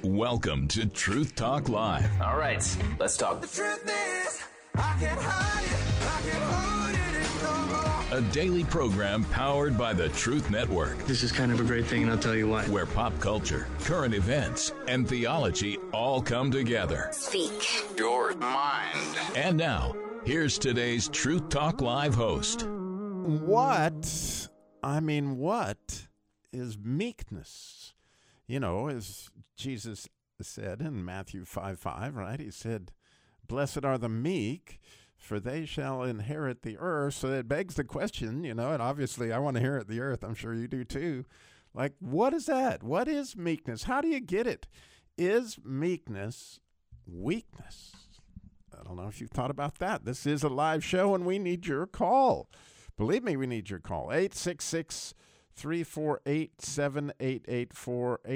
Welcome to Truth Talk Live. All right, let's talk. The truth is, I can't hide it, I can't hold it no more. A daily program powered by the Truth Network, This is kind of a great thing, and I'll tell you why. where pop culture, current events, and theology all come together. Speak Your mind. And now, here's today's Truth Talk Live host. What is meekness? You know, as Jesus said in Matthew 5:5, right? He said, "Blessed are the meek, for they shall inherit the earth." So it begs the question, and obviously I want to inherit the earth. I'm sure you do too. Like, what is that? What is meekness? How do you get it? Is meekness weakness? I don't know if you've thought about that. This is a live show, and we need your call. Believe me, we need your call. 866-348-7884,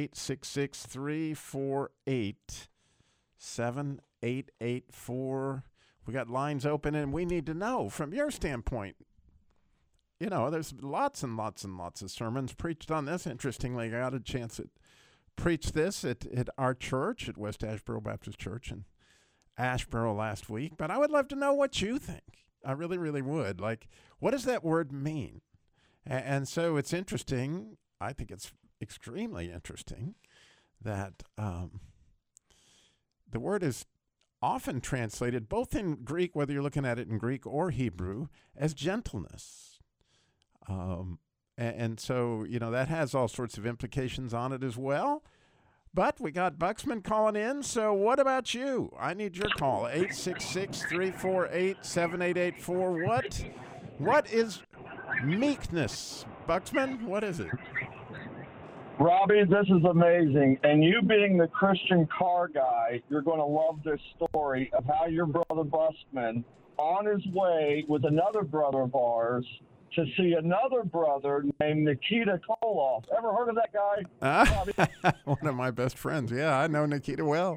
866-348-7884. We got lines open, and we need to know from your standpoint. There's lots and lots and lots of sermons preached on this. Interestingly, I got a chance to preach this at our church, at West Asheboro Baptist Church in Asheboro last week. But I would love to know what you think. I really, really would. Like, what does that word mean? And so it's interesting. I think it's extremely interesting that the word is often translated, both in Greek, whether you're looking at it in Greek or Hebrew, as gentleness. And so, that has all sorts of implications on it as well. But we got Buxman calling in, so what about you? I need your call, 866-348-7884. What is meekness? Buxman, what is it? Robbie, this is amazing. And you being the Christian car guy, you're going to love this story of how your brother Buxman, on his way with another brother of ours, to see another brother named Nikita Koloff. Ever heard of that guy? One of my best friends. Yeah, I know Nikita well.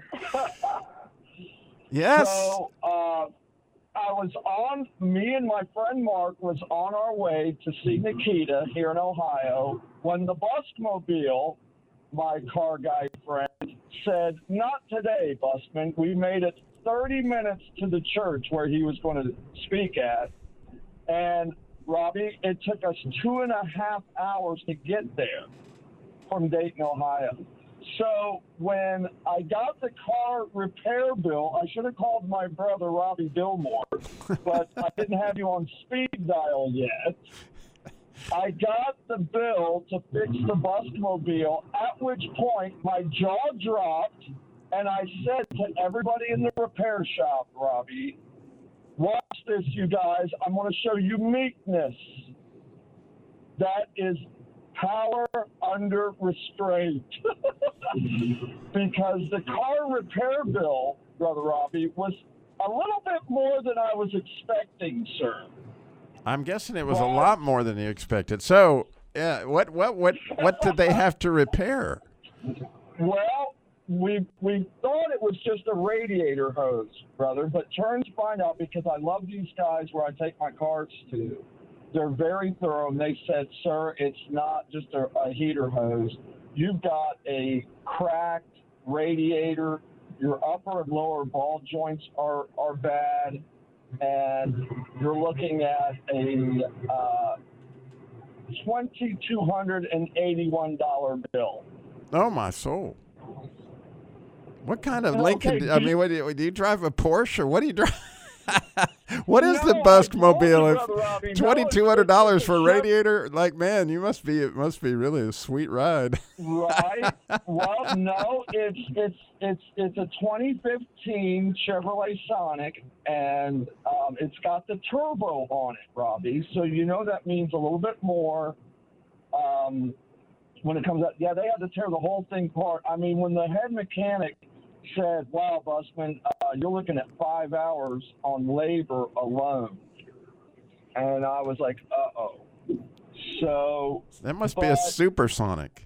Yes. So, me and my friend Mark was on our way to see Nikita here in Ohio when the Busmobile, my car guy friend, said, "Not today, Busman. We made it 30 minutes to the church where he was going to speak at. And Robbie, it took us 2.5 hours to get there from Dayton, Ohio. So when I got the car repair bill, I should have called my brother Robbie Billmore, but I didn't have you on speed dial yet. I got the bill to fix the Busmobile, at which point my jaw dropped, and I said to everybody in the repair shop, Robbie, watch this, you guys. I'm going to show you meekness. That is power under restraint. Because the car repair bill, Brother Robbie, was a little bit more than I was expecting, sir. I'm guessing it was a lot more than you expected. So, yeah, what did they have to repair? Well, we thought it was just a radiator hose, brother, but turns find out, because I love these guys where I take my cars to. They're very thorough, and they said, "Sir, it's not just a heater hose. You've got a cracked radiator. Your upper and lower ball joints are bad, and you're looking at a $2,281 bill." Oh, my soul. What kind of Lincoln? Do you drive a Porsche, or what do you drive? What is the Busmobile? $2,200 for a radiator? Like, man, it must be really a sweet ride. Right. Well, no, it's a 2015 Chevrolet Sonic, and it's got the turbo on it, Robbie. So that means a little bit more when it comes out. Yeah, they had to tear the whole thing apart. I mean, when the head mechanic said, "Wow, Busman, you're looking at 5 hours on labor alone," and I was like, "Uh-oh." So that must be a supersonic.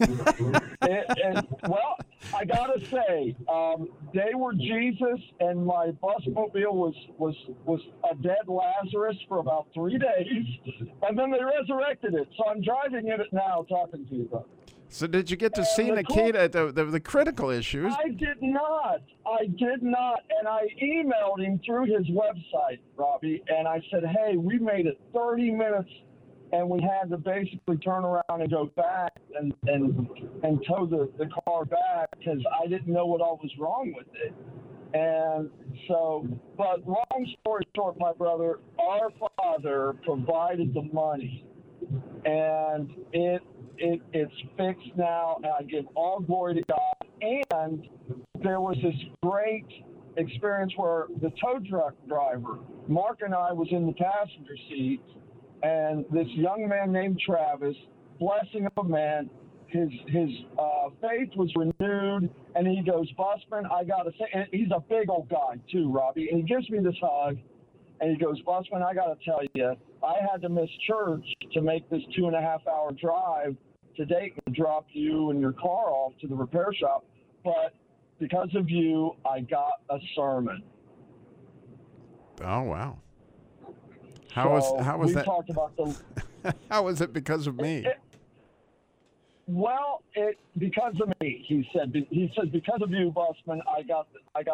Well, I gotta say, they were Jesus, and my Busmobile was a dead Lazarus for about 3 days, and then they resurrected it. So I'm driving in it now, talking to you, brother. So did you get to see Nikita, the critical issues? I did not. And I emailed him through his website, Robbie, and I said, hey, we made it 30 minutes, and we had to basically turn around and go back and tow the car back because I didn't know what all was wrong with it. And so, but long story short, my brother, our Father provided the money, and it's fixed now, and I give all glory to God. And there was this great experience where the tow truck driver, Mark and I, was in the passenger seat, and this young man named Travis, blessing of a man, his faith was renewed, and he goes, Busman, I got to say, and he's a big old guy too, Robbie, and he gives me this hug, and he goes, Busman, I got to tell you, I had to miss church to make this 2.5-hour drive to Dayton to drop you and your car off to the repair shop, but because of you, I got a sermon. Oh, wow. How was we that? Talked about the. How was it because of me? Because of me. He said because of you, Busman, I got.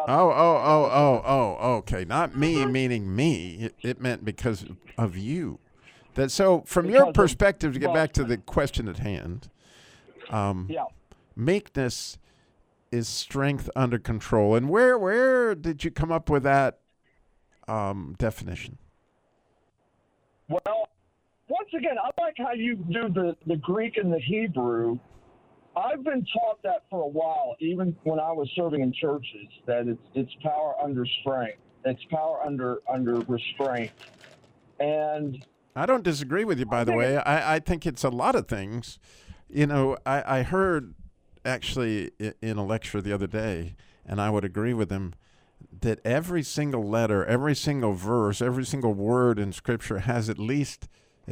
Oh. Okay, not me, meaning me. It meant because of you. So, from your perspective, to get back to the question at hand, meekness is strength under control. And where did you come up with that definition? Well, once again, I like how you do the Greek and the Hebrew. I've been taught that for a while, even when I was serving in churches, that it's power under strength. It's power under restraint. And I don't disagree with you, by the way. I think it's a lot of things. You know, I heard actually in a lecture the other day, and I would agree with him, that every single letter, every single verse, every single word in Scripture has at least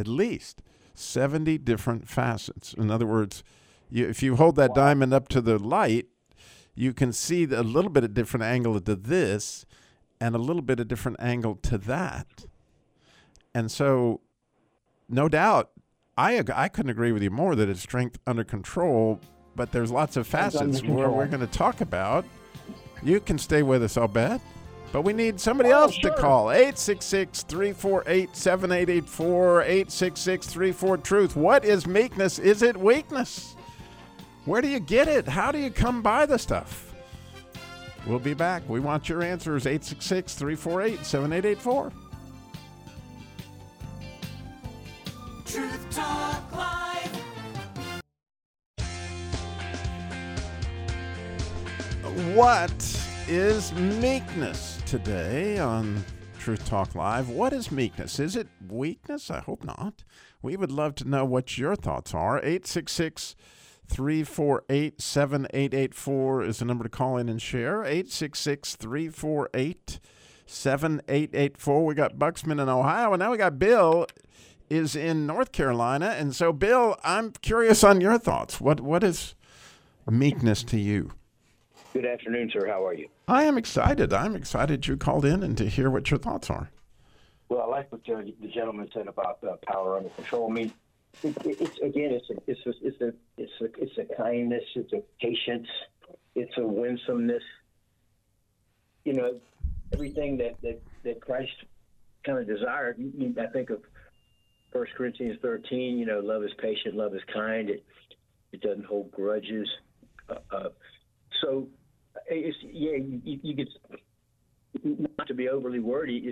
70 different facets. In other words, if you hold that diamond up to the light, you can see a little bit of different angle to this and a little bit of different angle to that. And so, no doubt, I couldn't agree with you more that it's strength under control, but there's lots of facets where we're going to talk about. You can stay with us, I'll bet. But we need somebody else to call. 866-348-7884, 866-34-TRUTH. What is meekness? Is it weakness? Where do you get it? How do you come by the stuff? We'll be back. We want your answers. 866-348-7884. Truth Talk Live. What is meekness today on Truth Talk Live? What is meekness? Is it weakness? I hope not. We would love to know what your thoughts are. 866-348-7884 is the number to call in and share. 866-348-7884. We got Buxman in Ohio, and now we got Bill is in North Carolina. And so, Bill, I'm curious on your thoughts. What is meekness to you? Good afternoon, sir. How are you? I am excited. I'm excited you called in and to hear what your thoughts are. Well, I like what the gentleman said about power under control. I mean, it's a kindness, it's a patience, it's a winsomeness. You know, everything that Christ kind of desired. I think of 1 Corinthians 13. You know, love is patient, love is kind. It doesn't hold grudges. So, you get, not to be overly wordy.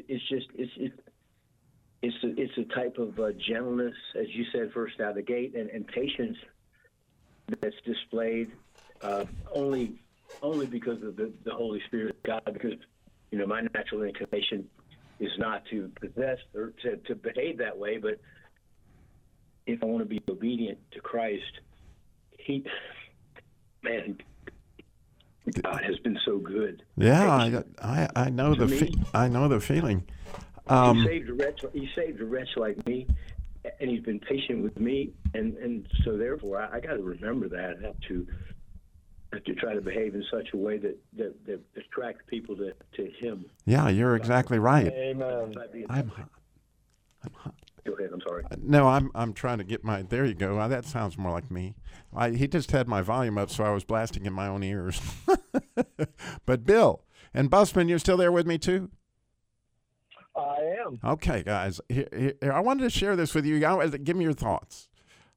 It's a type of gentleness, as you said, first out of the gate, and patience that's displayed only because of the Holy Spirit of God. Because my natural inclination is not to possess or to behave that way, but if I want to be obedient to Christ, God has been so good. Yeah, I know I know the feeling. He saved a wretch like me, and he's been patient with me, and so therefore I got to remember that. I have to try to behave in such a way that attracts people to him. Yeah, you're exactly right. Amen. I'm hot. Go ahead. I'm sorry. No, I'm trying to get my. There you go. That sounds more like me. He just had my volume up, so I was blasting in my own ears. But Bill and Busman, you're still there with me too? I am. Okay, guys. Here, I wanted to share this with you. Give me your thoughts.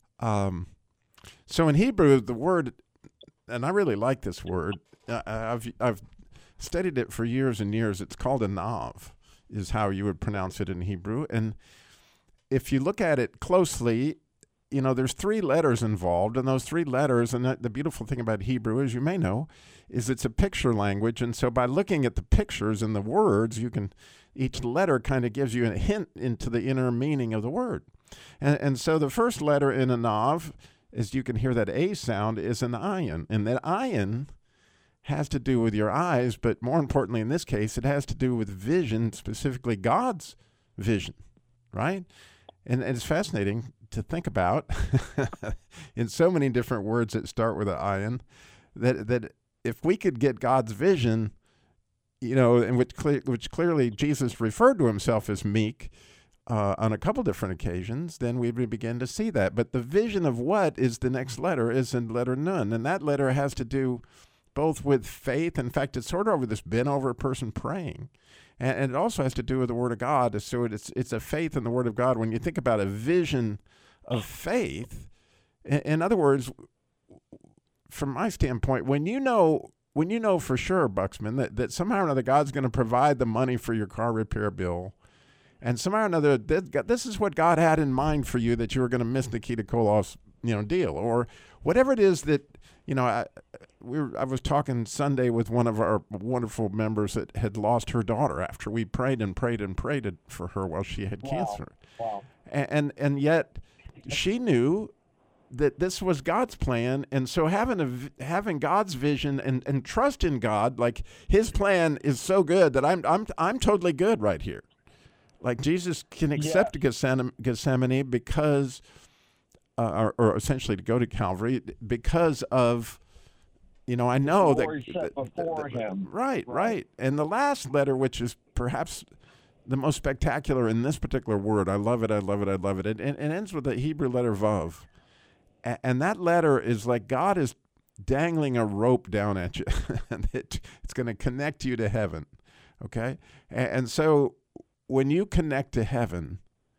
So in Hebrew, the word, and I really like this word. I've studied it for years and years. It's called a nav, is how you would pronounce it in Hebrew. And if you look at it closely, you know, there's 3 letters involved, and those 3 letters, and the beautiful thing about Hebrew, as you may know, is it's a picture language. And so by looking at the pictures and the words, each letter kind of gives you a hint into the inner meaning of the word. And so the first letter in a nav, as you can hear that A sound, is an ayin. And that ayin has to do with your eyes, but more importantly in this case, it has to do with vision, specifically God's vision, right? And it's fascinating to think about in so many different words that start with an ayin, that if we could get God's vision, you know, and which clearly Jesus referred to himself as meek on a couple different occasions, then we would begin to see that. But the vision of what is the next letter is in letter nun, and that letter has to do both with faith. In fact, it's sort of over this bent over person praying. And it also has to do with the Word of God. So it's a faith in the Word of God. When you think about a vision of faith, in other words, from my standpoint, when you know for sure, Buxman, that somehow or another God's going to provide the money for your car repair bill, and somehow or another this is what God had in mind for you, that you were going to miss Nikita Koloff's deal, or whatever it is that I was talking Sunday with one of our wonderful members that had lost her daughter after we prayed and prayed and prayed for her while she had cancer. Wow. And yet she knew that this was God's plan, and so having God's vision and trust in God, like His plan is so good that I'm totally good right here. Like Jesus can accept Gethsemane because, or essentially to go to Calvary because of, I know that before him. Right. And the last letter, which is perhaps the most spectacular in this particular word, I love it. It ends with the Hebrew letter Vav. And that letter is like God is dangling a rope down at you, and it's going to connect you to heaven, okay? And so when you connect to heaven,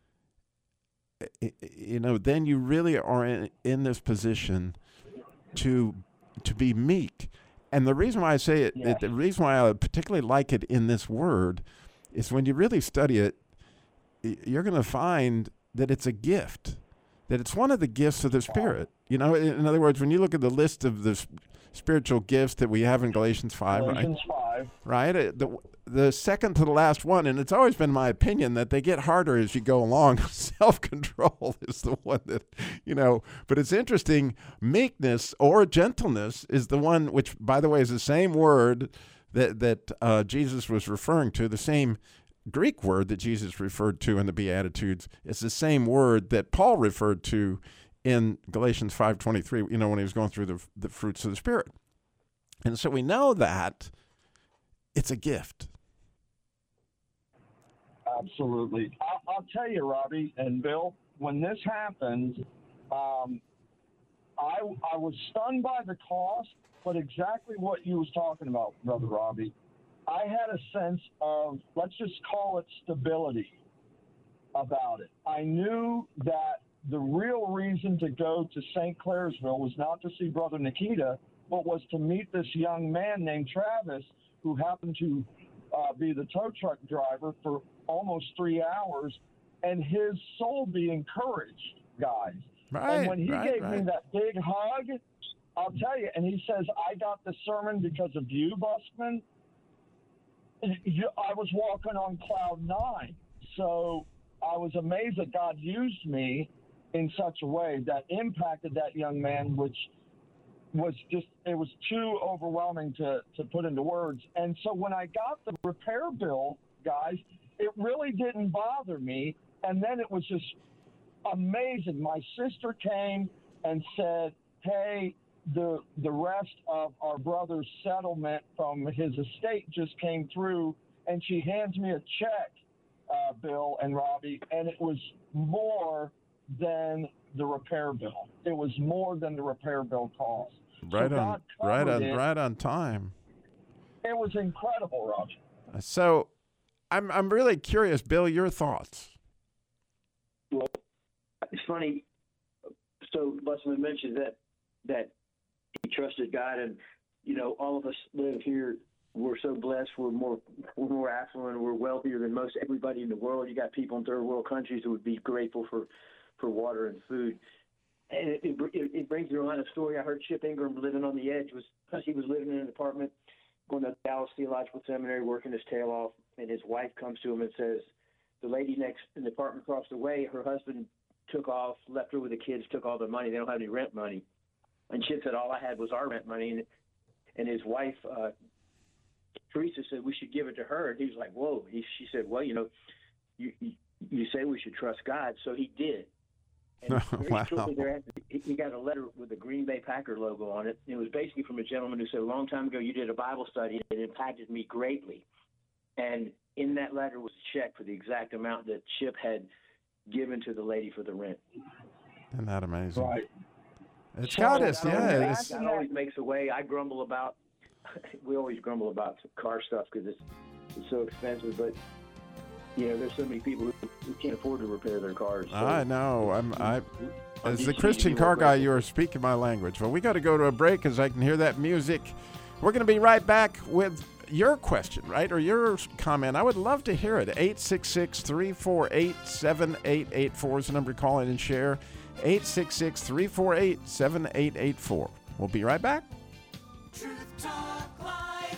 then you really are in this position to be meek. And the reason why I say it, the reason why I particularly like it in this word, is when you really study it, you're going to find that it's a gift. That it's one of the gifts of the Spirit. In other words, when you look at the list of the spiritual gifts that we have in Galatians 5, right? The second to the last one, and it's always been my opinion that they get harder as you go along. Self-control is the one that, but it's interesting. Meekness or gentleness is the one which, by the way, is the same word that Jesus was referring to, the same Greek word that Jesus referred to in the Beatitudes. It's the same word that Paul referred to in Galatians 5:23, when he was going through the fruits of the Spirit. And so we know that it's a gift. Absolutely. I'll tell you, Robbie and Bill, when this happened, I was stunned by the cost, but exactly what you was talking about, Brother Robbie. I had a sense of, let's just call it stability about it. I knew that the real reason to go to St. Clairsville was not to see Brother Nikita, but was to meet this young man named Travis, who happened to be the tow truck driver for almost 3 hours, and his soul be encouraged, guys. Right, and when he gave me that big hug, I'll tell you, and he says, I got the sermon because of you, Busman. I was walking on cloud 9. So I was amazed that God used me in such a way that impacted that young man, which was just, it was too overwhelming to put into words. And so when I got the repair bill, guys, it really didn't bother me. And then it was just amazing. My sister came and said, hey, the rest of our brother's settlement from his estate just came through, and she hands me a check Bill and Robbie, and it was more than the repair bill. It was more than the repair bill cost. Right on time. It was incredible, Robbie. So, I'm really curious, Bill, your thoughts. Well, it's funny. So Busman mentioned that he trusted God, and all of us live here. We're so blessed. We're more affluent. We're wealthier than most everybody in the world. You got people in third world countries who would be grateful for water and food. And it brings to mind a story. I heard Chip Ingram living on the edge because he was living in an apartment, going to Dallas Theological Seminary, working his tail off, and his wife comes to him and says, the lady next in the apartment across the way, her husband took off, left her with the kids, took all their money. They don't have any rent money. And Chip said, all I had was our rent money. And his wife, Teresa, said, we should give it to her. And he was like, whoa. She said, well, you say we should trust God. So he did. And very shortly thereafter, he got a letter with a Green Bay Packer logo on it. It was basically from a gentleman who said, a long time ago, you did a Bible study, and it impacted me greatly. And in that letter was a check for the exact amount that Chip had given to the lady for the rent. Isn't that amazing? Right. It's got us, yeah. God always makes a way. We always grumble about car stuff because it's so expensive, but there's so many people who can't afford to repair their cars. So I know. As the Christian car guy, you are speaking my language. Well, we got to go to a break because I can hear that music. We're going to be right back with your question, right, or your comment. I would love to hear it. 866-348-7884 is the number to call in and share. 866-348-7884. We'll be right back. Truth Talk Live.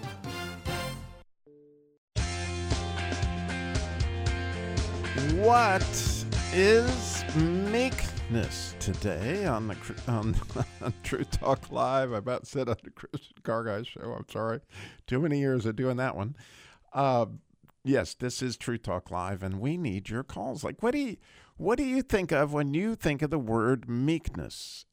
What is meekness today on Truth Talk Live? I about said on the Christian Car Guy Show. I'm sorry. Too many years of doing that one. Yes, this is Truth Talk Live, and we need your calls. Like, what do you think of when you think of the word meekness?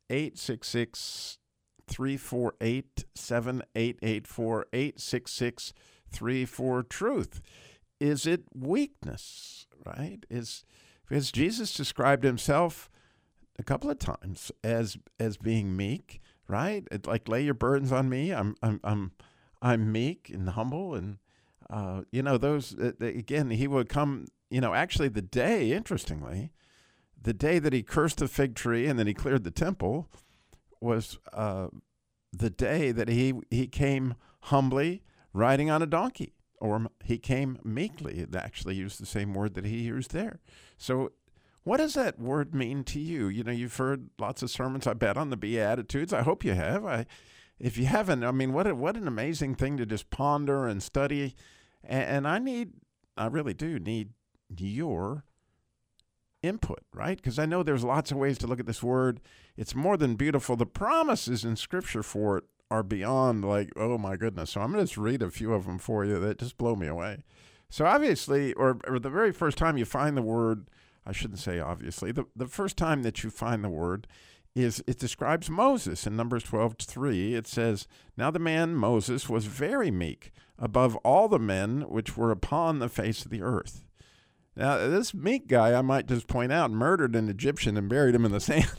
866-348-7884, 866-34-TRUTH. Is it weakness, right? Because Jesus described himself a couple of times as being meek, right? It's like, lay your burdens on me. I'm meek and humble, and those again. He would come. Actually, interestingly, the day that he cursed the fig tree and then he cleared the temple was the day that he came humbly riding on a donkey. Or he came meekly. It actually used the same word that he used there. So what does that word mean to you? You've heard lots of sermons, I bet, on the Beatitudes. I hope you have. If you haven't, what an amazing thing to just ponder and study. And I really do need your input, right? Because I know there's lots of ways to look at this word. It's more than beautiful. The promises in Scripture for it are beyond, like, oh my goodness. So I'm going to just read a few of them for you that just blow me away. So obviously, or the very first time you find the word, I shouldn't say obviously, the first time that you find the word is, it describes Moses in Numbers 12:3. It says, now the man Moses was very meek above all the men which were upon the face of the earth. Now, this meek guy, I might just point out, murdered an Egyptian and buried him in the sand.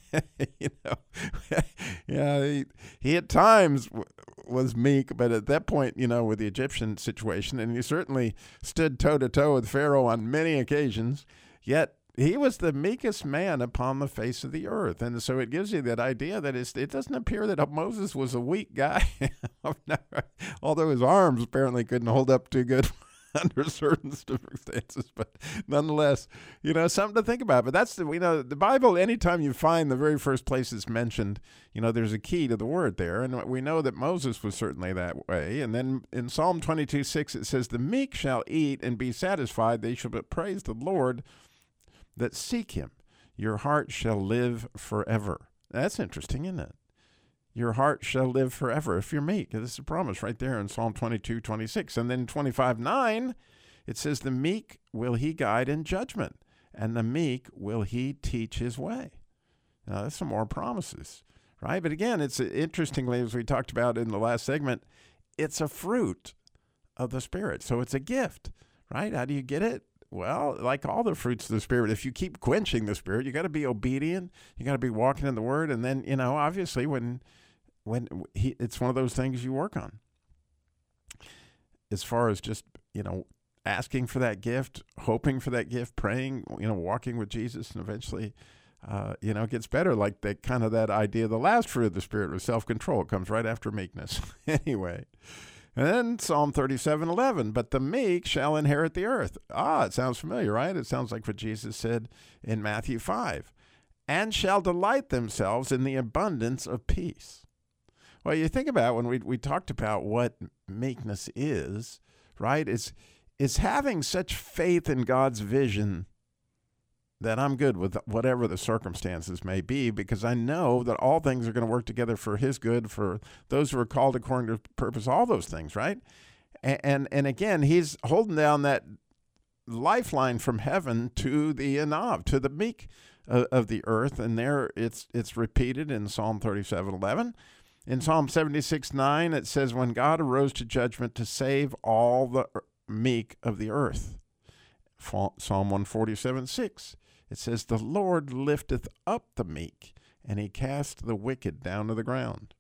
He at times was meek, but at that point, with the Egyptian situation, and he certainly stood toe-to-toe with Pharaoh on many occasions, yet he was the meekest man upon the face of the earth. And so it gives you that idea that it doesn't appear that Moses was a weak guy, although his arms apparently couldn't hold up too good under certain circumstances, but nonetheless, something to think about. But that's the Bible. Anytime you find the very first place it's mentioned, there's a key to the word there, and we know that Moses was certainly that way. And then in Psalm 22:6, it says, "The meek shall eat and be satisfied; they shall but praise the Lord that seek Him. Your heart shall live forever." That's interesting, isn't it? Your heart shall live forever if you're meek. This is a promise right there in Psalm 22:26. And then 25:9, it says, the meek will He guide in judgment, and the meek will He teach His way. Now, that's some more promises, right? But again, it's interestingly, as we talked about in the last segment, it's a fruit of the Spirit. So it's a gift, right? How do you get it? Well, like all the fruits of the Spirit, if you keep quenching the Spirit, you got to be obedient. You got to be walking in the Word. And then, obviously it's one of those things you work on. As far as just, asking for that gift, hoping for that gift, praying, walking with Jesus, and eventually, it gets better. Like that idea, the last fruit of the Spirit was self-control. It comes right after meekness. Anyway. And then Psalm 37:11, but the meek shall inherit the earth. It sounds familiar, right? It sounds like what Jesus said in Matthew 5. And shall delight themselves in the abundance of peace. Well, you think about when we talked about what meekness is, right? It's having such faith in God's vision that I'm good with whatever the circumstances may be, because I know that all things are going to work together for his good, for those who are called according to purpose, all those things, right? And again, he's holding down that lifeline from heaven to the Anav, to the meek of the earth. And there it's repeated in Psalm 37:11. In Psalm 76:9, it says, when God arose to judgment to save all the meek of the earth. Psalm 147:6. It says, the Lord lifteth up the meek, and he cast the wicked down to the ground.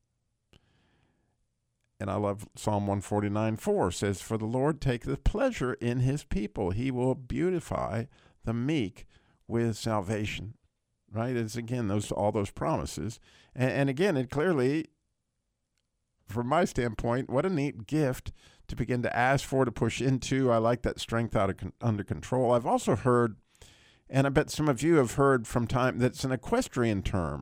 And I love Psalm 149:4 says, for the Lord taketh pleasure in his people. He will beautify the meek with salvation. Right? It's again, all those promises. And again, it clearly, from my standpoint, what a neat gift to begin to ask for, to push into. I like that strength under control. I've also heard, and I bet some of you have heard from time, that's an equestrian term,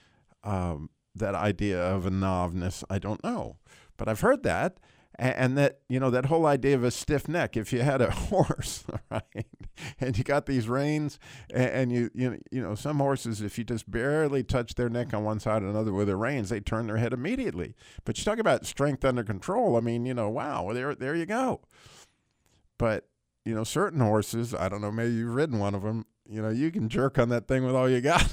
that idea of anavness. I don't know, but I've heard that, and that, that whole idea of a stiff neck. If you had a horse, right, and you got these reins, and you some horses, if you just barely touch their neck on one side or another with their reins, they turn their head immediately. But you talk about strength under control. I mean, wow, there you go. But certain horses, I don't know, maybe you've ridden one of them, you can jerk on that thing with all you got.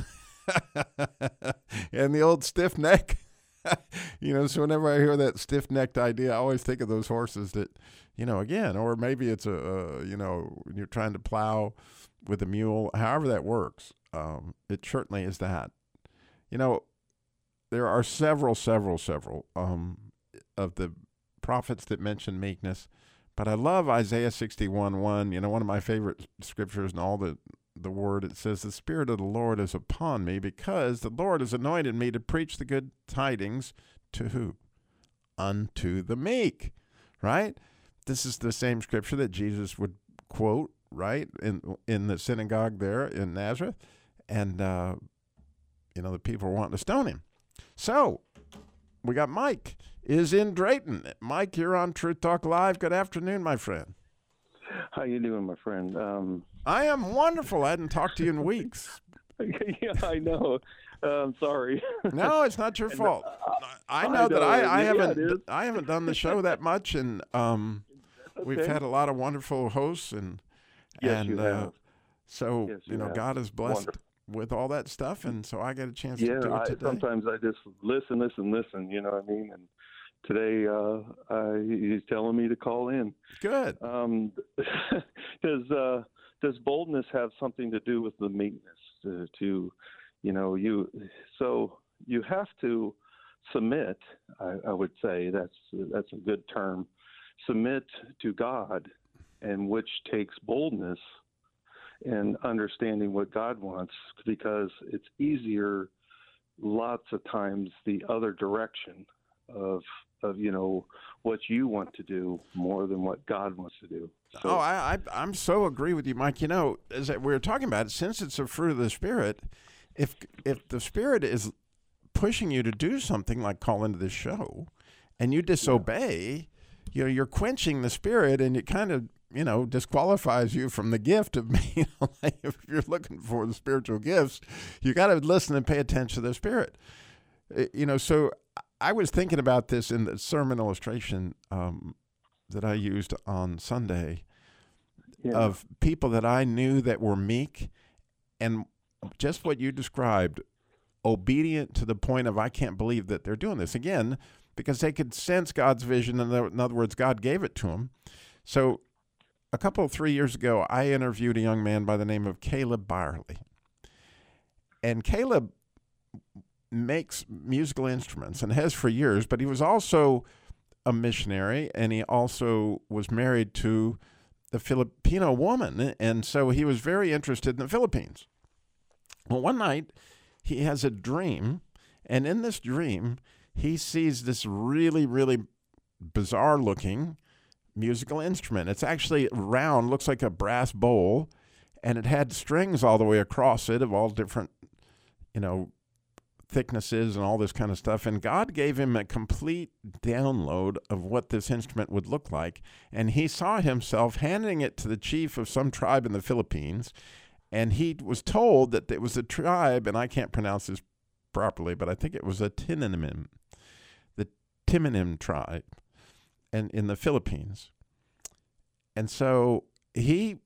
And the old stiff neck, so whenever I hear that stiff-necked idea, I always think of those horses that, again, or maybe it's you're trying to plow with a mule, however that works. It certainly is that. There are several of the prophets that mention meekness. But I love Isaiah 61:1, one of my favorite scriptures in all the word. It says, the Spirit of the Lord is upon me, because the Lord has anointed me to preach the good tidings to who? Unto the meek, right? This is the same scripture that Jesus would quote, right, in the synagogue there in Nazareth. And, the people were wanting to stone him. So we got Mike is in Drayton. Mike, you're on Truth Talk Live. Good afternoon, my friend. How you doing, my friend? I am wonderful. I hadn't talked to you in weeks. Yeah, I know. I'm sorry. No, it's not your fault. I know that I haven't done the show that much, and we've had a lot of wonderful hosts, and you have. So yes, you have. God is blessed with all that stuff, and so I get a chance to do it today. Sometimes I just listen. You know what I mean? And today he's telling me to call in. Good. Does boldness have something to do with the meekness? You have to submit. I would say that's a good term. Submit to God, and which takes boldness and understanding what God wants, because it's easier lots of times the other direction of what you want to do more than what God wants to do. So, I'm so agree with you, Mike. As we were talking about, since it's a fruit of the Spirit, if the Spirit is pushing you to do something like call into this show, and you disobey, you're quenching the Spirit, and it kind of disqualifies you from the gift of like if you're looking for the spiritual gifts, you got to listen and pay attention to the Spirit. So I was thinking about this in the sermon illustration that I used on Sunday of people that I knew that were meek, and just what you described, obedient to the point of I can't believe that they're doing this. Again, because they could sense God's vision. In other words, God gave it to them. So 3 years ago, I interviewed a young man by the name of Caleb Byerly. And Caleb makes musical instruments and has for years, but he was also a missionary, and he also was married to a Filipino woman, and so he was very interested in the Philippines. Well, one night, he has a dream, and in this dream, he sees this really, really bizarre-looking musical instrument. It's actually round, looks like a brass bowl, and it had strings all the way across it of all different, thicknesses and all this kind of stuff. And God gave him a complete download of what this instrument would look like. And he saw himself handing it to the chief of some tribe in the Philippines. And he was told that it was a tribe, and I can't pronounce this properly, but I think it was the Timinim tribe, and in the Philippines. And so he,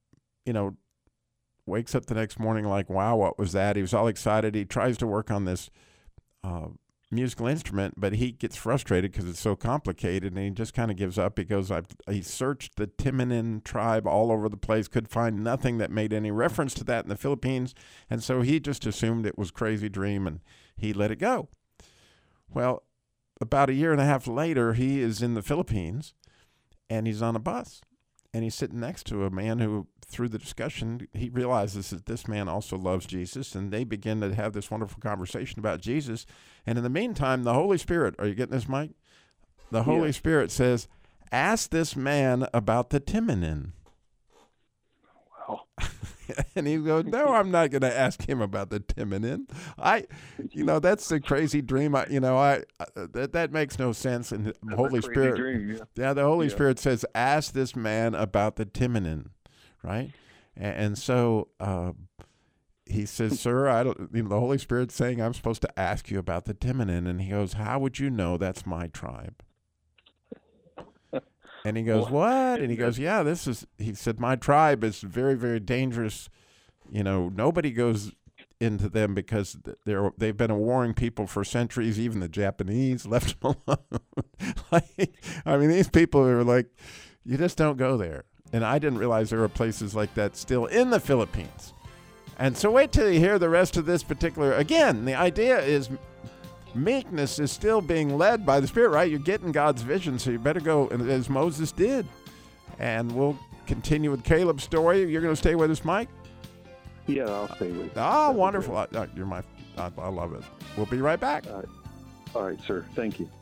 wakes up the next morning like, wow, what was that? He was all excited. He tries to work on this musical instrument, but he gets frustrated because it's so complicated, and he just kind of gives up. He goes, he searched the Timinim tribe all over the place, could find nothing that made any reference to that in the Philippines, and so he just assumed it was a crazy dream, and he let it go. Well, about a year and a half later, he is in the Philippines, and he's on a bus, and he's sitting next to a man who, through the discussion, he realizes that this man also loves Jesus, and they begin to have this wonderful conversation about Jesus. And in the meantime, the Holy Spirit, are you getting this, Mike? The Holy Spirit says, ask this man about the Timinim. Wow. And he goes, no, I'm not going to ask him about the Timinim. That's a crazy dream. That makes no sense. And the Holy Spirit, dream, the Holy Spirit says, ask this man about the Timinim, right? And so he says, sir, the Holy Spirit's saying I'm supposed to ask you about the Timinim. And he goes, how would you know that's my tribe? And he goes, what? And he goes, yeah, he said, my tribe is very, very dangerous. Nobody goes into them because they've been a warring people for centuries. Even the Japanese left them alone. These people are like, you just don't go there. And I didn't realize there were places like that still in the Philippines. And so wait till you hear the rest of this particular, again, the idea is meekness is still being led by the Spirit, right? You're getting God's vision, so you better go as Moses did. And we'll continue with Caleb's story. You're going to stay with us, Mike? Yeah, I'll stay with you. Oh, wonderful. I love it. We'll be right back. All right, sir. Thank you.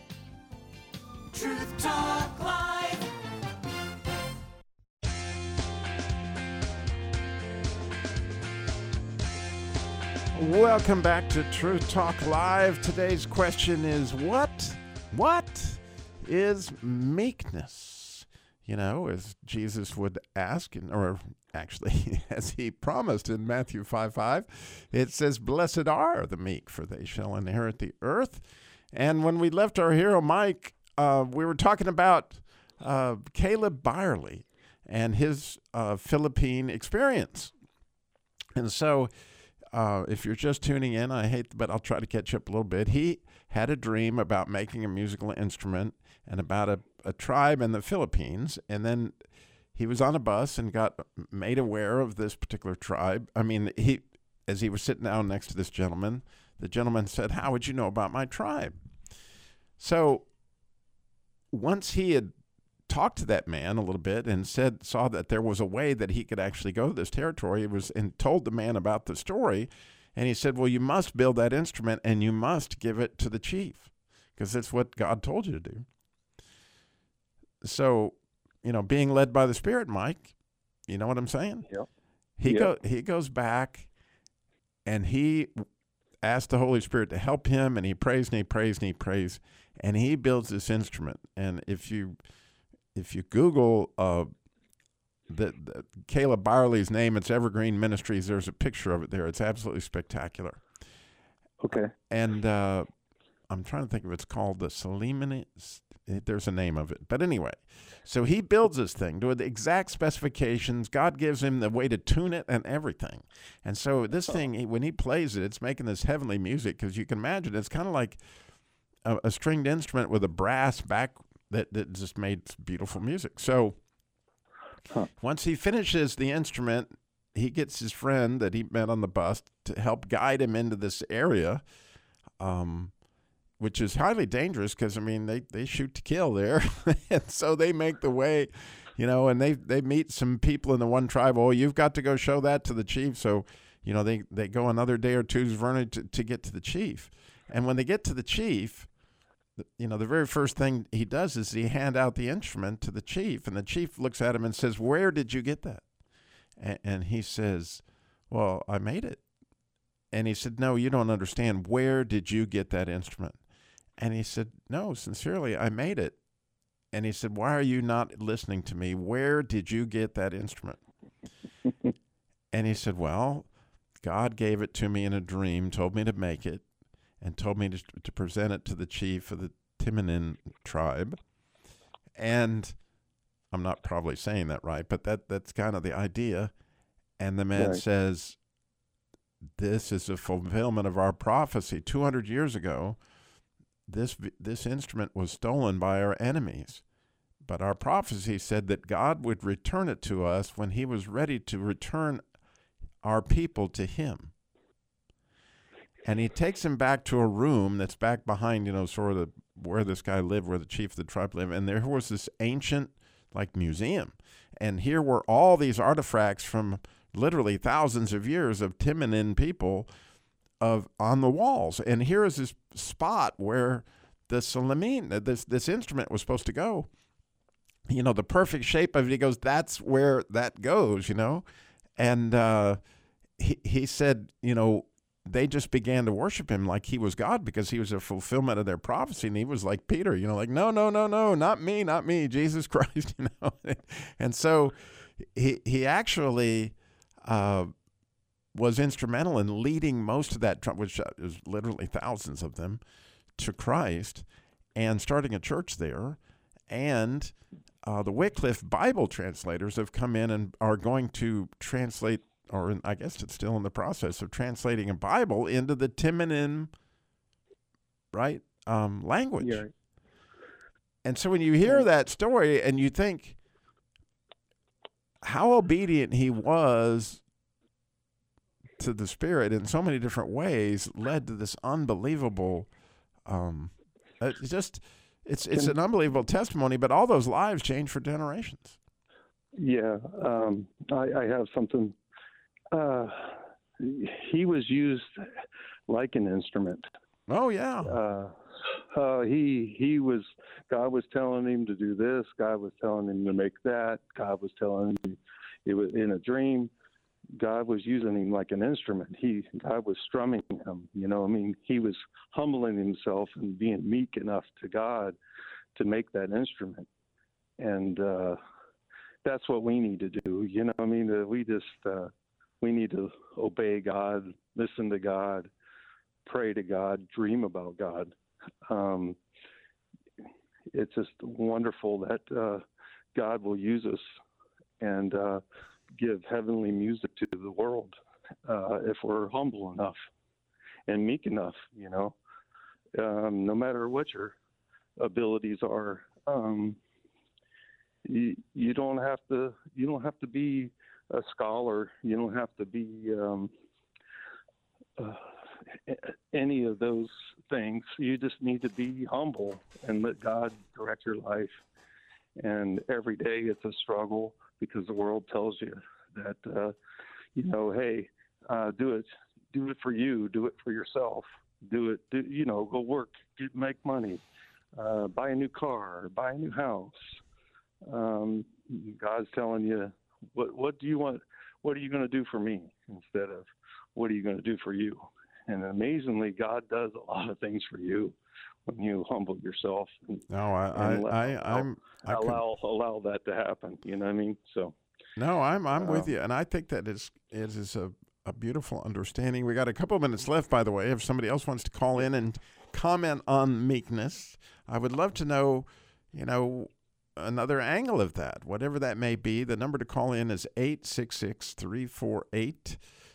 Truth Talk Live. Welcome back to Truth Talk Live. Today's question is, what is meekness? As Jesus would ask, or actually, as he promised in Matthew 5:5, it says, blessed are the meek, for they shall inherit the earth. And when we left our hero, Mike, we were talking about Caleb Byerly and his Philippine experience. And so, if you're just tuning in, but I'll try to catch up a little bit. He had a dream about making a musical instrument and about a tribe in the Philippines. And then he was on a bus and got made aware of this particular tribe. As he was sitting down next to this gentleman, the gentleman said, how would you know about my tribe? So once he had talked to that man a little bit and saw that there was a way that he could actually go to this territory, and told the man about the story, and he said, well, you must build that instrument and you must give it to the chief, because that's what God told you to do. So, being led by the Spirit, Mike, you know what I'm saying? Yeah. He goes back and he asked the Holy Spirit to help him, and he prays and he prays and he prays, and he builds this instrument. And if you Google the Caleb Byerly's name, it's Evergreen Ministries. There's a picture of it there. It's absolutely spectacular. Okay. And I'm trying to think of it's called the Salimini. There's a name of it. But anyway, so he builds this thing to the exact specifications. God gives him the way to tune it and everything. And so this thing, when he plays it, it's making this heavenly music, because you can imagine it's kind of like a stringed instrument with a brass back that just made beautiful music. So Once he finishes the instrument, he gets his friend that he met on the bus to help guide him into this area, which is highly dangerous because, I mean, they shoot to kill there. And so they make the way, and they meet some people in the one tribe. Oh, you've got to go show that to the chief. So, they go another day or two's journey to get to the chief. And when they get to the chief, the very first thing he does is he hand out the instrument to the chief. And the chief looks at him and says, "Where did you get that?" And he says, "Well, I made it." And he said, "No, you don't understand. Where did you get that instrument?" And he said, "No, sincerely, I made it." And he said, "Why are you not listening to me? Where did you get that instrument?" And he said, "Well, God gave it to me in a dream, told me to make it, and told me to present it to the chief of the Timonin tribe." And I'm not probably saying that right, but that's kind of the idea. And the man says, "This is a fulfillment of our prophecy. 200 years ago, this instrument was stolen by our enemies. But our prophecy said that God would return it to us when he was ready to return our people to him." And he takes him back to a room that's back behind, sort of where this guy lived, where the chief of the tribe lived. And there was this ancient, museum. And here were all these artifacts from literally thousands of years of Timonin people on the walls. And here is this spot where the Sulamine, this instrument was supposed to go. The perfect shape of it. He goes, "That's where that goes," And he said, they just began to worship him like he was God because he was a fulfillment of their prophecy. And he was like Peter, "No, not me, Jesus Christ," And so he actually was instrumental in leading most of that, which is literally thousands of them, to Christ and starting a church there. And the Wycliffe Bible translators have come in and are going to translate, or I guess it's still in the process of translating a Bible into the Timonin, language. Yeah. And so when you hear that story and you think how obedient he was to the Spirit in so many different ways led to this unbelievable, it's an unbelievable testimony, but all those lives changed for generations. Yeah. I have something. He was used like an instrument. Oh yeah. He was. God was telling him to do this. God was telling him to make that. God was telling him it was in a dream. God was using him like an instrument. God was strumming him. He was humbling himself and being meek enough to God to make that instrument. And that's what we need to do. We need to obey God, listen to God, pray to God, dream about God. It's just wonderful that God will use us and give heavenly music to the world if we're humble enough and meek enough. No matter what your abilities are, you don't have to be a scholar. You don't have to be any of those things. You just need to be humble and let God direct your life. And every day it's a struggle because the world tells you that, hey, do it for you, do it for yourself, go work, make money, buy a new car, buy a new house. God's telling you, what do you want? What are you going to do for me instead of what are you going to do for you? And amazingly, God does a lot of things for you when you humble yourself. Allow that to happen. You know what I mean? So. No, I'm with you, and I think that is a beautiful understanding. We got a couple of minutes left, by the way. If somebody else wants to call in and comment on meekness, I would love to know, another angle of that, whatever that may be. The number to call in is 866-348-7884,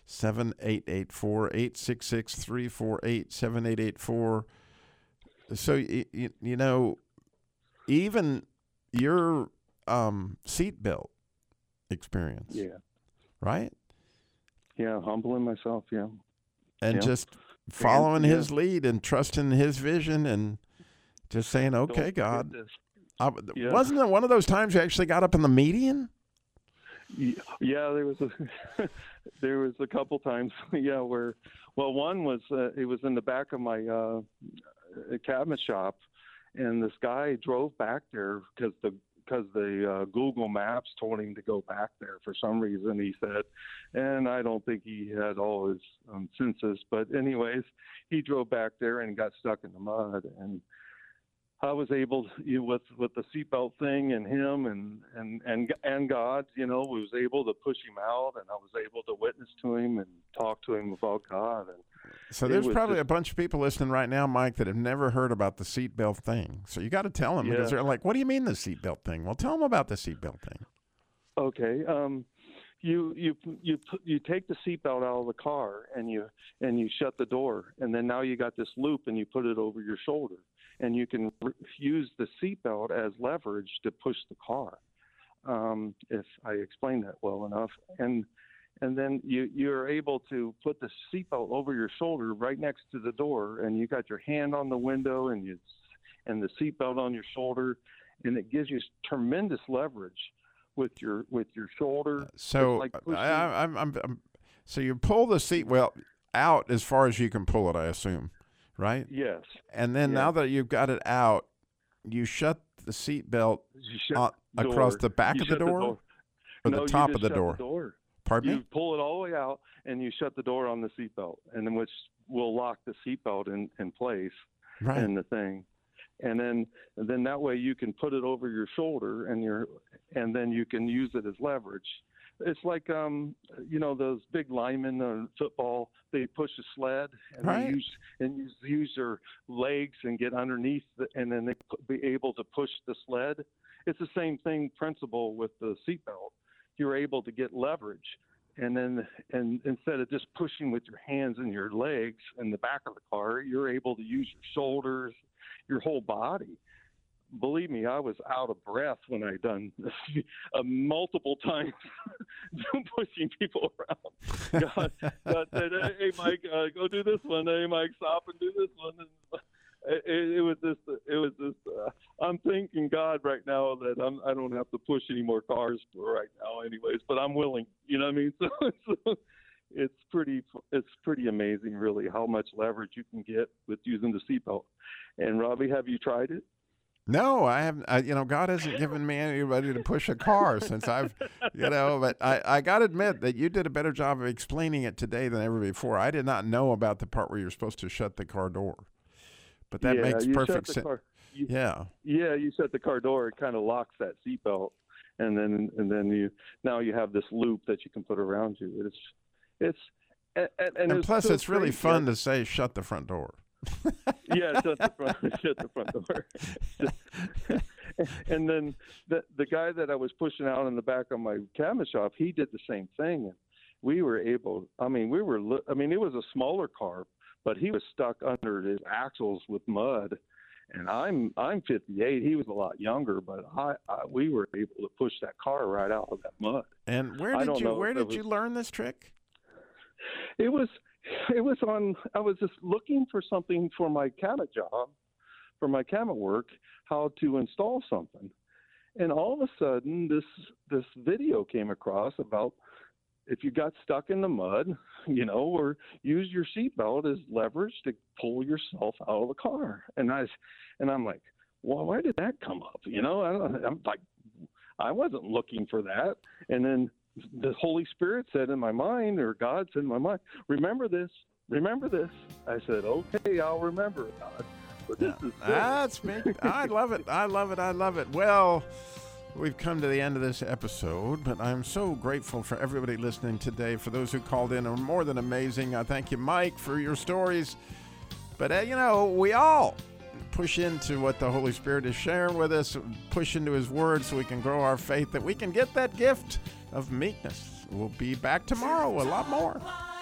866-348-7884. So, even your seatbelt experience. Yeah. Right? Yeah, humbling myself, yeah. And just following his lead and trusting his vision and just saying, okay, God. Wasn't it one of those times you actually got up in the median? Yeah, there was a couple times, where, one was it was in the back of my cabinet shop, and this guy drove back there because the Google Maps told him to go back there for some reason, he said, and I don't think he had all his senses, but anyways, he drove back there and got stuck in the mud, and I was able to, with the seatbelt thing and him and God, was able to push him out, and I was able to witness to him and talk to him about God. And so there's probably a bunch of people listening right now, Mike, that have never heard about the seatbelt thing. So you got to tell them because they're like, "What do you mean the seatbelt thing?" Well, tell them about the seatbelt thing. Okay. You take the seatbelt out of the car and you shut the door, and then now you got this loop and you put it over your shoulder. And you can use the seatbelt as leverage to push the car, if I explain that well enough. And then you're able to put the seatbelt over your shoulder right next to the door, and you got your hand on the window and the seatbelt on your shoulder, and it gives you tremendous leverage with your shoulder. So so you pull the seatbelt out as far as you can pull it, I assume. Right? Yes. And then now that you've got it out, you shut the seatbelt across the back of the door or the top of the door? Pardon me? You pull it all the way out, and you shut the door on the seatbelt, and then which will lock the seatbelt in place in the thing. And then that way you can put it over your shoulder, and then you can use it as leverage. It's like, those big linemen in football, they push a sled and use their legs and get underneath, and then they be able to push the sled. It's the same principle with the seatbelt. You're able to get leverage. And instead of just pushing with your hands and your legs in the back of the car, you're able to use your shoulders, your whole body. Believe me, I was out of breath when I done multiple times pushing people around. God said, "Hey, Mike, go do this one. Hey, Mike, stop and do this one." And it was just. I'm thanking God right now that I don't have to push any more cars right now, anyways. But I'm willing. You know what I mean? So it's pretty amazing, really, how much leverage you can get with using the seatbelt. And Robbie, have you tried it? No, I haven't. God hasn't given me anybody to push a car since I've, but I got to admit that you did a better job of explaining it today than ever before. I did not know about the part where you're supposed to shut the car door, but that makes perfect sense. Yeah, you shut the car door. It kind of locks that seatbelt, and then you have this loop that you can put around you. And plus it's really fun to say shut the front door. Yeah, shut the front door. And then the guy that I was pushing out in the back of my cabinet shop, he did the same thing. And we were able. It was a smaller car, but he was stuck under his axles with mud. And I'm 58. He was a lot younger, but we were able to push that car right out of that mud. And where did you learn this trick? It was on. I was just looking for something for my cabinet job, for my cabinet work, how to install something, and all of a sudden this video came across about if you got stuck in the mud, or use your seatbelt as leverage to pull yourself out of the car. And I'm like, well, why did that come up? I'm like, I wasn't looking for that. And then the Holy Spirit said in my mind, or God said in my mind, remember this. I said, okay, I'll remember it, God. But this is that's me. I love it. Well, we've come to the end of this episode, but I'm so grateful for everybody listening today. For those who called in are more than amazing. I thank you, Mike, for your stories. But, we all push into what the Holy Spirit is sharing with us, push into His Word so we can grow our faith, that we can get that gift of meekness. We'll be back tomorrow, a lot more.